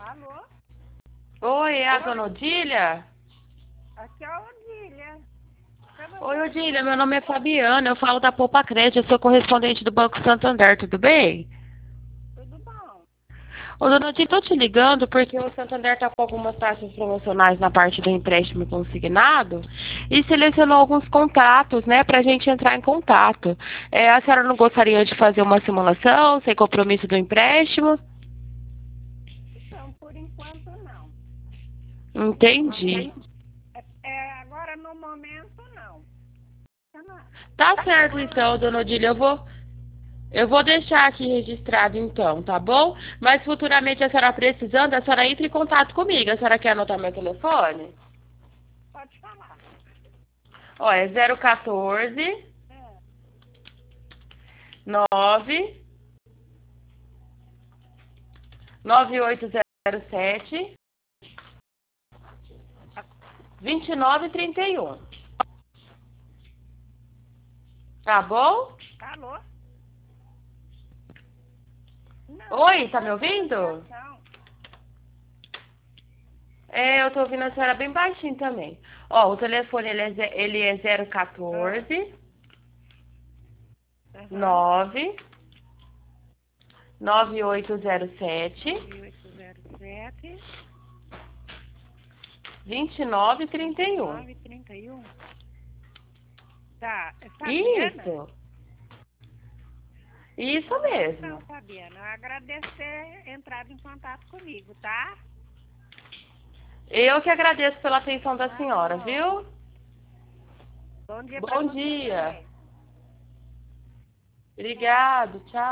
Alô? Oi, é a dona Odília? Aqui é a Odília. Oi, Odília, meu nome é Fabiana, eu falo da Poupa Crédito, eu sou correspondente do Banco Santander, tudo bem? Tudo bom? Ô, dona Odília, tô te ligando porque o Santander tá com algumas taxas promocionais na parte do empréstimo consignado e selecionou alguns contatos, né, pra gente entrar em contato. A senhora não gostaria de fazer uma simulação sem compromisso do empréstimo? Então, por enquanto, não. Entendi. Agora, no momento, não. Não. Tá certo então, dona Odília, eu vou deixar aqui registrado então, tá bom? Mas futuramente a senhora precisando, a senhora entra em contato comigo. A senhora quer anotar meu telefone? Pode falar. Ó, é 014 É, 9 9807 2931. Tá bom? alô? Não, tá Oi, tá me cortando a ouvindo? ligação. Eu tô ouvindo a senhora bem baixinho também. Ó, o telefone ele é Ah, 014 aham. 9 9807 9807 2931. 2931. Tá, é Fabiana? Isso, isso Ah, então, mesmo. Fabiana, eu agradeço ter entrado em contato comigo, tá? Eu que agradeço pela atenção da senhora, Falou. viu? Bom dia pra Bom você dia. também. Obrigado, tchau.